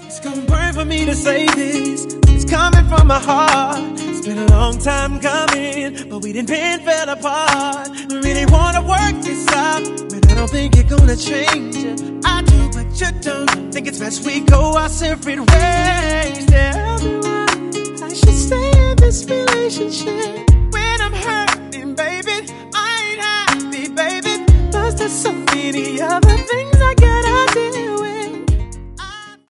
It's gonna burn for me to say this. It's coming from my heart. It's been a long time coming, but we didn't been fell apart. We really wanna work this out, but I don't think you're gonna change it. I do, but you don't. Think it's best we go our separate ways. Tell me why I should stay in this relationship.